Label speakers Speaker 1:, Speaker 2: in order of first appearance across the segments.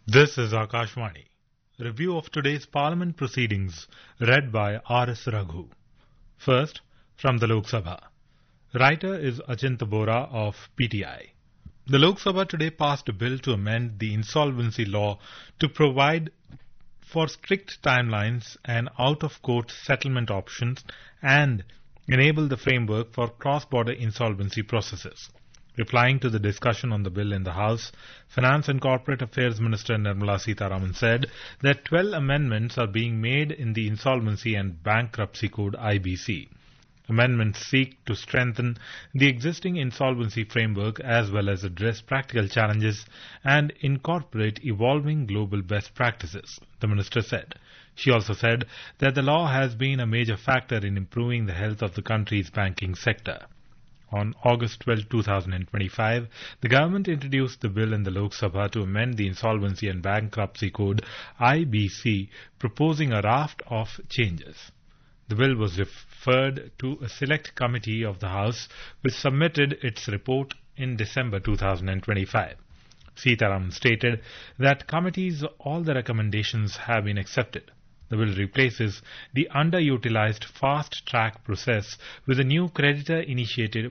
Speaker 1: This is Akashvani. Review of today's Parliament proceedings read by R.S. Raghu. First, from the Lok Sabha. Writer is Achinta Bora of PTI. The Lok Sabha today passed a bill to amend the insolvency law to provide for strict timelines and out-of-court settlement options and enable the framework for cross-border insolvency processes. Replying to the discussion on the bill in the House, Finance and Corporate Affairs Minister Nirmala Sitharaman said that 12 amendments are being made in the Insolvency and Bankruptcy Code IBC. Amendments seek to strengthen the existing insolvency framework as well as address practical challenges and incorporate evolving global best practices, the minister said. She also said that the law has been a major factor in improving the health of the country's banking sector. On August 12, 2025, the government introduced the bill in the Lok Sabha to amend the Insolvency and Bankruptcy Code IBC, proposing a raft of changes. The bill was referred to a select committee of the House, which submitted its report in December 2025. Sitharaman stated that committees all the recommendations have been accepted. The bill replaces the underutilized fast-track process with a new creditor-initiated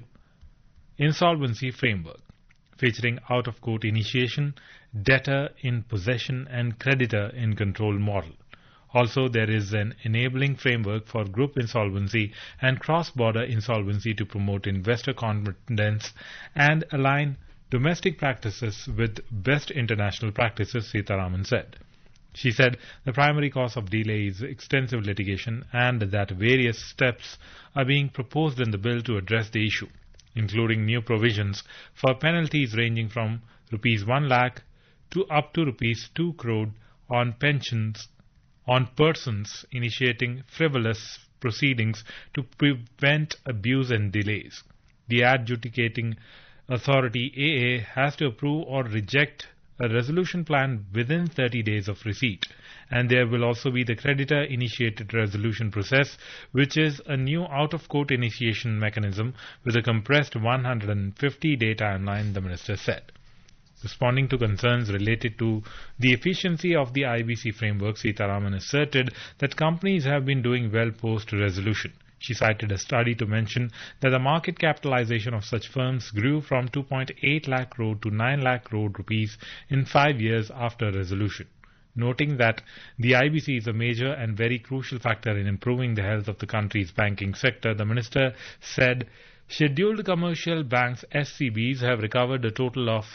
Speaker 1: insolvency framework, featuring out-of-court initiation, debtor in possession and creditor in control model. Also, there is an enabling framework for group insolvency and cross-border insolvency to promote investor confidence and align domestic practices with best international practices, Sitharaman said. She said the primary cause of delay is extensive litigation and that various steps are being proposed in the bill to address the issue, including new provisions for penalties ranging from Rs 1 lakh to up to Rs 2 crore on pensions on persons initiating frivolous proceedings to prevent abuse and delays. The adjudicating authority AA has to approve or reject a resolution plan within 30 days of receipt, and there will also be the creditor-initiated resolution process, which is a new out-of-court initiation mechanism with a compressed 150-day timeline, the minister said. Responding to concerns related to the efficiency of the IBC framework, Sitharaman asserted that companies have been doing well post-resolution. She cited a study to mention that the market capitalization of such firms grew from 2.8 lakh crore to 9 lakh crore rupees in 5 years after resolution. Noting that the IBC is a major and very crucial factor in improving the health of the country's banking sector, the minister said scheduled commercial banks SCBs have recovered a total of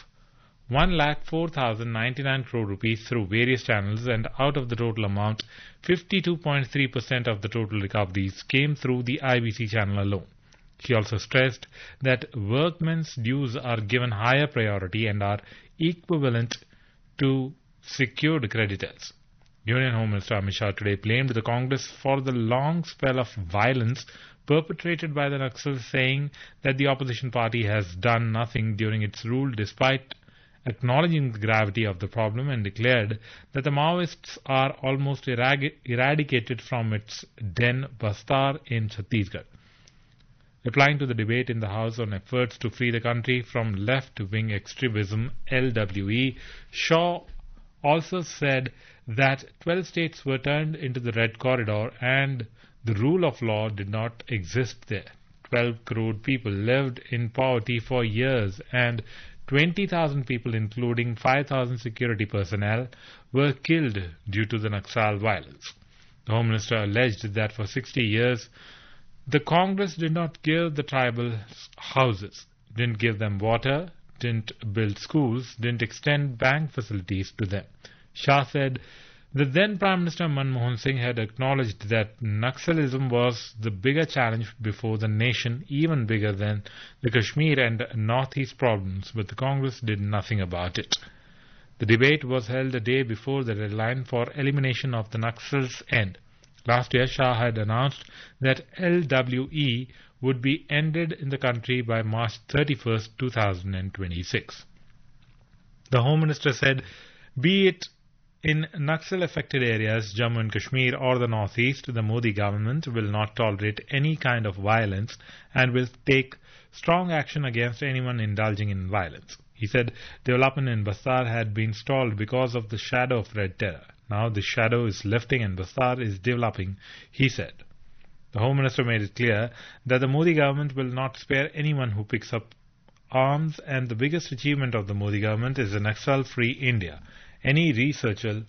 Speaker 1: 1,04,099 crore rupees through various channels, and out of the total amount, 52.3% of the total recoveries came through the IBC channel alone. She also stressed that workmen's dues are given higher priority and are equivalent to secured creditors. Union Home Minister Amit Shah today blamed the Congress for the long spell of violence perpetrated by the Naxals, saying that the opposition party has done nothing during its rule despite acknowledging the gravity of the problem, and declared that the Maoists are almost eradicated from its den Bastar in Chhattisgarh. Replying to the debate in the House on efforts to free the country from left-wing extremism, LWE, Shaw also said that 12 states were turned into the Red Corridor and the rule of law did not exist there. 12 crore people lived in poverty for years and 20,000 people, including 5,000 security personnel, were killed due to the Naxal violence. The Home Minister alleged that for 60 years, the Congress did not give the tribal houses, didn't give them water, didn't build schools, didn't extend bank facilities to them. Shah said the then Prime Minister Manmohan Singh had acknowledged that Naxalism was the bigger challenge before the nation, even bigger than the Kashmir and Northeast problems, but the Congress did nothing about it. The debate was held a day before the deadline for elimination of the Naxals end. Last year, Shah had announced that LWE would be ended in the country by March 31, 2026. The Home Minister said, be it in Naxal-affected areas, Jammu and Kashmir or the Northeast, the Modi government will not tolerate any kind of violence and will take strong action against anyone indulging in violence. He said development in Bastar had been stalled because of the shadow of Red Terror. Now the shadow is lifting and Bastar is developing, he said. The Home Minister made it clear that the Modi government will not spare anyone who picks up arms, and the biggest achievement of the Modi government is an Naxal-free India. Any researcher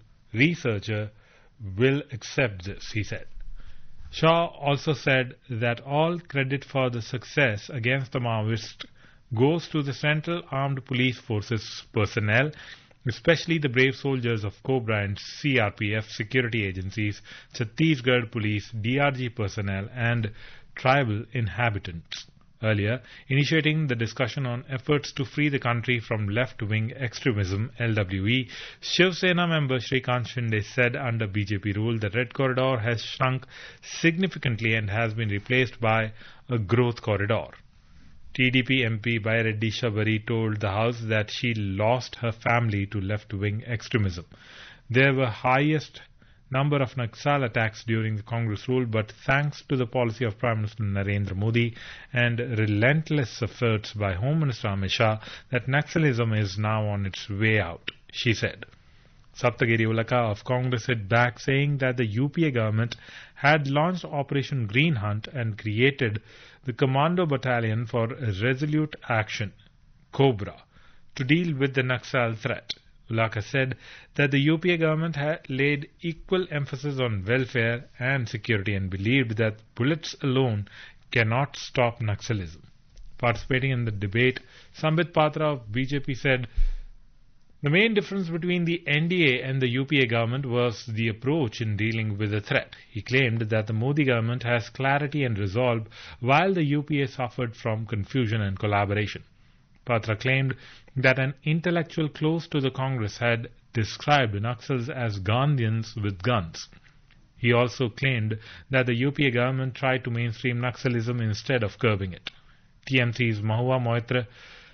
Speaker 1: will accept this, he said. Shah also said that all credit for the success against the Maoists goes to the Central Armed Police Forces personnel, especially the brave soldiers of Cobra and CRPF security agencies, Chhattisgarh Police, DRG personnel and tribal inhabitants. Earlier, initiating the discussion on efforts to free the country from left-wing extremism, LWE, Shiv Sena member Shrikant Shinde said under BJP rule the Red Corridor has shrunk significantly and has been replaced by a growth corridor. TDP MP Baireddy Shabari told the House that she lost her family to left-wing extremism. There were highest number of Naxal attacks during the Congress rule, but thanks to the policy of Prime Minister Narendra Modi and relentless efforts by Home Minister Amit Shah, that Naxalism is now on its way out, she said. Saptagiri Ulaka of Congress hit back, saying that the UPA government had launched Operation Green Hunt and created the Commando Battalion for Resolute Action, Cobra, to deal with the Naxal threat. Ulaka said that the UPA government had laid equal emphasis on welfare and security and believed that bullets alone cannot stop Naxalism. Participating in the debate, Sambit Patra of BJP said the main difference between the NDA and the UPA government was the approach in dealing with the threat. He claimed that the Modi government has clarity and resolve, while the UPA suffered from confusion and collaboration. Patra claimed that an intellectual close to the Congress had described Naxals as Gandhians with guns. He also claimed that the UPA government tried to mainstream Naxalism instead of curbing it. TMC's Mahua Moitra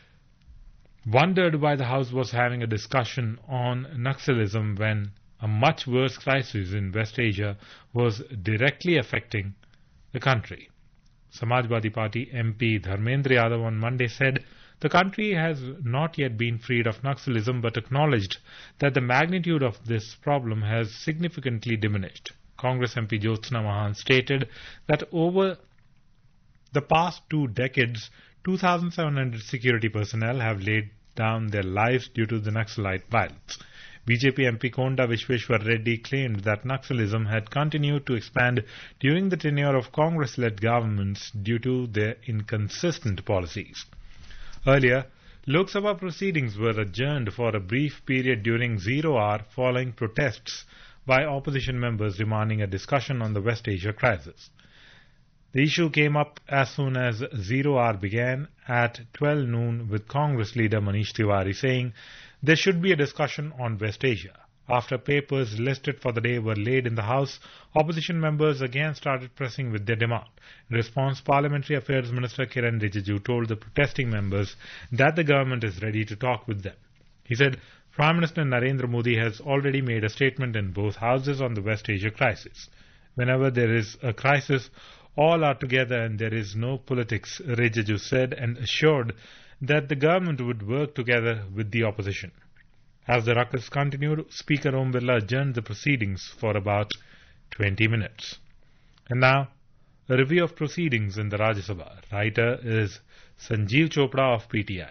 Speaker 1: wondered why the House was having a discussion on Naxalism when a much worse crisis in West Asia was directly affecting the country. Samajwadi Party MP Dharmendra Yadav on Monday said the country has not yet been freed of Naxalism, but acknowledged that the magnitude of this problem has significantly diminished. Congress MP Jyotsna Mahan stated that over the past 2 decades, 2,700 security personnel have laid down their lives due to the Naxalite violence. BJP MP Konda Vishweshwar Reddy claimed that Naxalism had continued to expand during the tenure of Congress-led governments due to their inconsistent policies. Earlier, Lok Sabha proceedings were adjourned for a brief period during 0 hour following protests by opposition members demanding a discussion on the West Asia crisis. The issue came up as soon as 0 hour began at 12 noon, with Congress leader Manish Tiwari saying there should be a discussion on West Asia. After papers listed for the day were laid in the House, opposition members again started pressing with their demand. In response, Parliamentary Affairs Minister Kiran Rijiju told the protesting members that the government is ready to talk with them. He said Prime Minister Narendra Modi has already made a statement in both houses on the West Asia crisis. Whenever there is a crisis, all are together and there is no politics, Rijiju said, and assured that the government would work together with the opposition. As the ruckus continued, Speaker Om Birla adjourned the proceedings for about 20 minutes. And now, a review of proceedings in the Rajya Sabha. Writer is Sanjeev Chopra of PTI.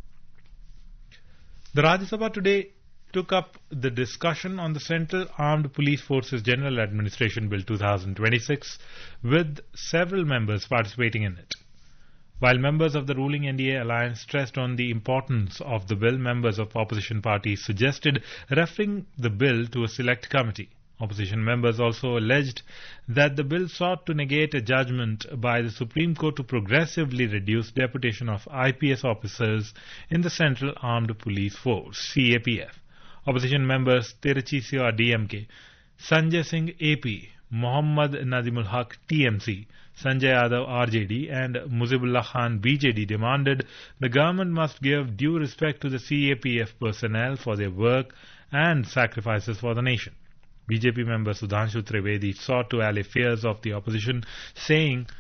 Speaker 1: The Rajya Sabha today took up the discussion on the Central Armed Police Forces General Administration Bill 2026, with several members participating in it. While members of the ruling NDA alliance stressed on the importance of the bill, members of opposition parties suggested referring the bill to a select committee. Opposition members also alleged that the bill sought to negate a judgment by the Supreme Court to progressively reduce deputation of IPS officers in the Central Armed Police Force, CAPF. Opposition members Tiruchi Siva DMK, Sanjay Singh AP, Mohammad Nazimul Haq TMC, Sanjay Yadav RJD and Muzibullah Khan BJD demanded the government must give due respect to the CAPF personnel for their work and sacrifices for the nation. BJP member Sudhanshu Trivedi sought to allay fears of the opposition, saying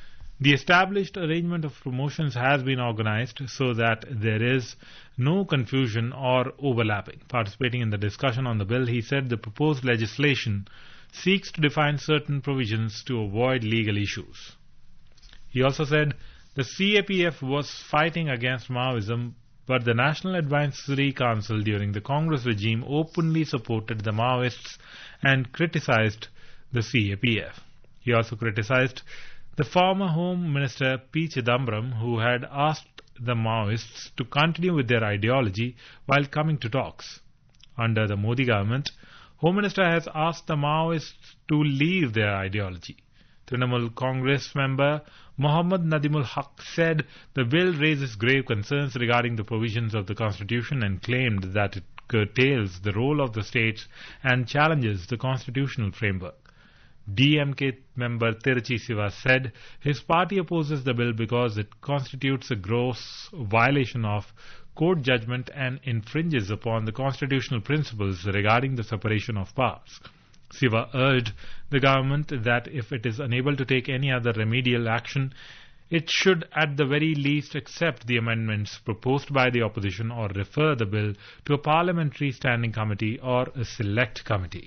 Speaker 1: The established arrangement of promotions has been organized so that there is no confusion or overlapping. Participating in the discussion on the bill, he said the proposed legislation seeks to define certain provisions to avoid legal issues. He also said the CAPF was fighting against Maoism, but the National Advisory Council during the Congress regime openly supported the Maoists and criticized the CAPF. He also criticized the former Home Minister P. Chidambaram, who had asked the Maoists to continue with their ideology while coming to talks. Under the Modi government, Home Minister has asked the Maoists to leave their ideology. Trinamool Congress member Mohammad Nadimul Haq said the bill raises grave concerns regarding the provisions of the Constitution and claimed that it curtails the role of the states and challenges the constitutional framework. DMK member Tiruchi Siva said his party opposes the bill because it constitutes a gross violation of court judgment and infringes upon the constitutional principles regarding the separation of powers. Siva urged the government that if it is unable to take any other remedial action, it should at the very least accept the amendments proposed by the opposition or refer the bill to a parliamentary standing committee or a select committee.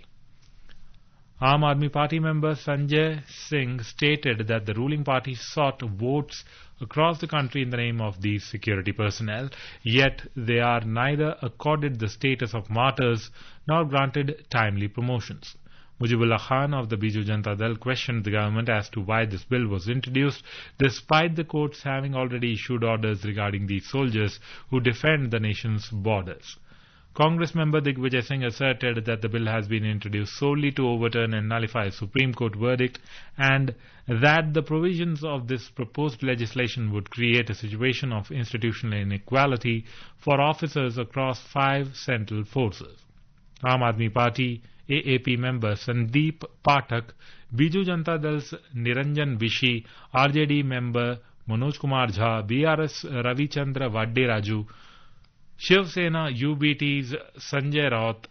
Speaker 1: Aam Aadmi Party member Sanjay Singh stated that the ruling party sought votes across the country in the name of these security personnel, yet they are neither accorded the status of martyrs nor granted timely promotions. Mujibullah Khan of the Biju Janata Dal questioned the government as to why this bill was introduced, despite the courts having already issued orders regarding these soldiers who defend the nation's borders. Congress member Digvijay Singh asserted that the bill has been introduced solely to overturn and nullify a Supreme Court verdict and that the provisions of this proposed legislation would create a situation of institutional inequality for officers across 5 central forces. Aam Aadmi Party AAP member Sandeep Pathak, Biju Janata Dal's Niranjan Bishi, RJD member Manoj Kumar Jha, BRS Ravichandra Vadderaju, Shiv Sena UBT's Sanjay Raut,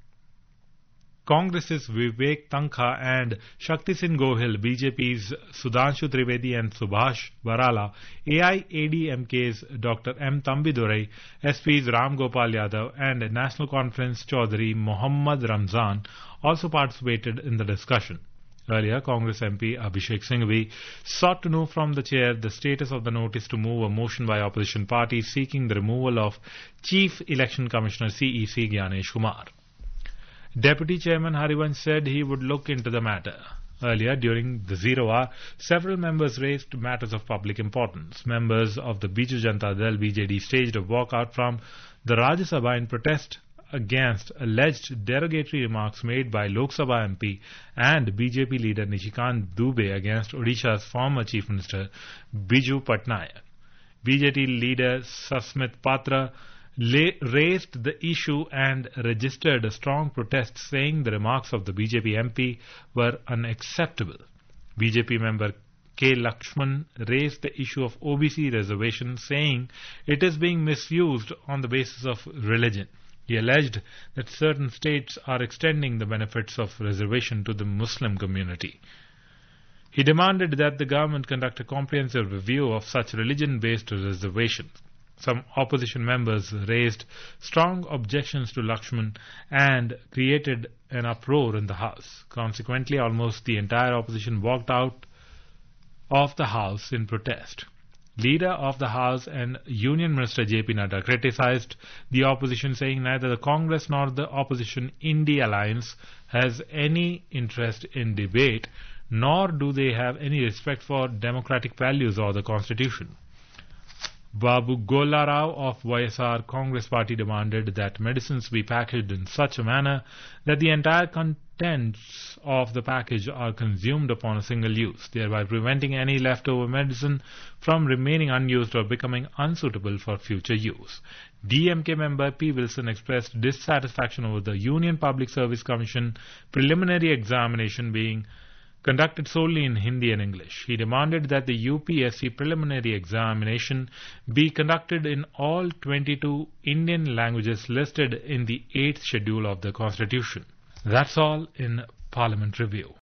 Speaker 1: Congress's Vivek Tankha and Shakti Singh Gohil, BJP's Sudhanshu Trivedi and Subhash Barala, AIADMK's Dr. M. Tambidurai, SP's Ram Gopal Yadav and National Conference Chaudhry Mohammad Ramzan also participated in the discussion. Earlier, Congress MP Abhishek Singhvi sought to know from the chair the status of the notice to move a motion by opposition parties seeking the removal of Chief Election Commissioner CEC Gyanesh Kumar. Deputy Chairman Harivansh said he would look into the matter. Earlier, during the 0 hour, several members raised matters of public importance. Members of the Biju Janata Dal BJD staged a walkout from the Rajya Sabha in protest against alleged derogatory remarks made by Lok Sabha MP and BJP leader Nishikant Dubey against Odisha's former Chief Minister Biju Patnaik. BJP leader Sasmit Patra raised the issue and registered a strong protest saying the remarks of the BJP MP were unacceptable. BJP member K. Lakshman raised the issue of OBC reservation saying it is being misused on the basis of religion. He alleged that certain states are extending the benefits of reservation to the Muslim community. He demanded that the government conduct a comprehensive review of such religion-based reservations. Some opposition members raised strong objections to Lakshman and created an uproar in the House. Consequently, almost the entire opposition walked out of the House in protest. Leader of the House and Union Minister J.P. Nadda criticized the opposition, saying neither the Congress nor the opposition India alliance has any interest in debate, nor do they have any respect for democratic values or the Constitution. Babu Gola Rao of YSR Congress Party demanded that medicines be packaged in such a manner that the entire contents of the package are consumed upon a single use, thereby preventing any leftover medicine from remaining unused or becoming unsuitable for future use. DMK member P. Wilson expressed dissatisfaction over the Union Public Service Commission preliminary examination being conducted solely in Hindi and English. He demanded that the UPSC preliminary examination be conducted in all 22 Indian languages listed in the 8th schedule of the Constitution. That's all in Parliament Review.